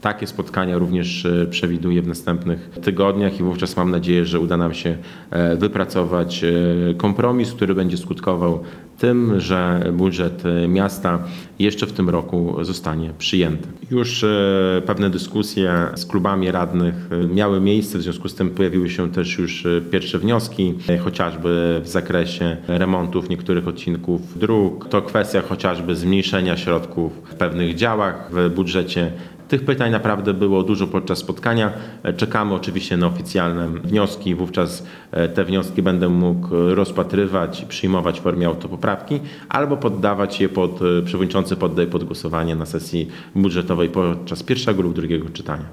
Takie spotkania również przewiduję w następnych tygodniach i wówczas mam nadzieję, że uda nam się wypracować kompromis, który będzie skutkował tym, że budżet miasta jeszcze w tym roku zostanie przyjęty. Już pewne dyskusje z klubami radnych miały miejsce, w związku z tym pojawiły się też już pierwsze wnioski, chociażby w zakresie remontów niektórych odcinków dróg. To kwestia chociażby zmniejszenia środków w pewnych działach w budżecie. Tych pytań naprawdę było dużo podczas spotkania. Czekamy oczywiście na oficjalne wnioski. Wówczas te wnioski będę mógł rozpatrywać i przyjmować w formie autopoprawki albo poddawać je przewodniczący poddaje pod głosowanie na sesji budżetowej podczas pierwszego lub drugiego czytania.